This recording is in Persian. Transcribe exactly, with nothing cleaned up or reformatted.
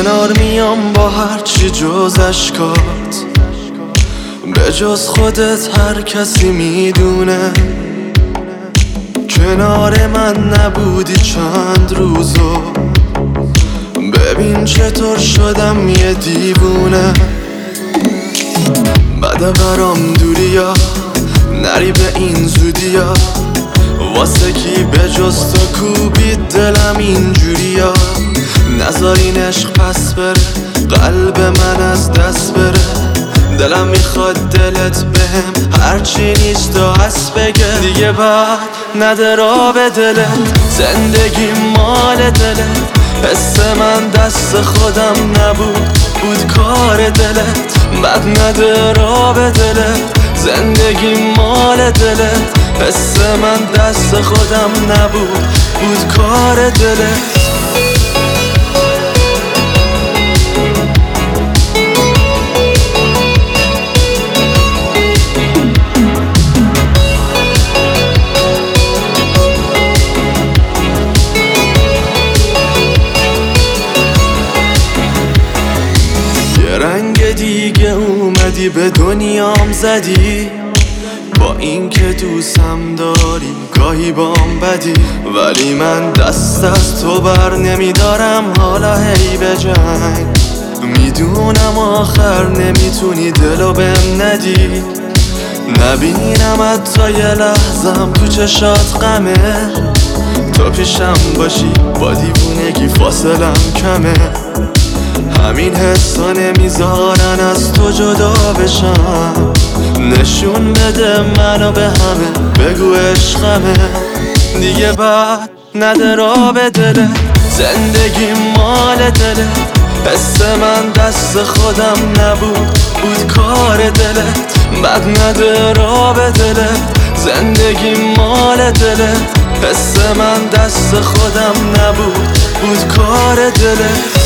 کنار میام با هرچی جز اشکات، به جز خودت هر کسی میدونه کنار من نبودی چند روزو. ببین چطور شدم یه دیوونه، بده برام دوریا نری به این زودیا، واسه کی به جز تو کوبید دلم اینجوریا. نذار این عشق پس بره، قلب من از دست بره، دلم میخواد دلت بهم هرچی نیست و هست بگه. دیگه بعد نده را به دلت، زندگی مال دلت، حس من دست خودم نبود بود کار دلت. بعد نده را به دلت، زندگی مال دلت، حس من دست خودم نبود بود کار دلت. رنگ دیگه اومدی به دنیام زدی، با این که دوستم داری گاهی بام بدی، ولی من دست از تو بر نمیدارم حالا هی به جنگ. میدونم آخر نمیتونی دلو بهم ندی، نبینم حتی یه لحظم تو چشات غمه، تو پیشم باشی با دیوونگی فاصلم کمه. همین حسا نمیذارن از تو جدا بشم، نشون بده منو به همه، بگو عشقمه. دیگه بعد نده را به دلت، زندگی مال دلت، حس من دست خودم نبود بود کار دلت. بعد نده را به دلت، زندگی مال دلت، حس من دست خودم نبود بود کار دلت.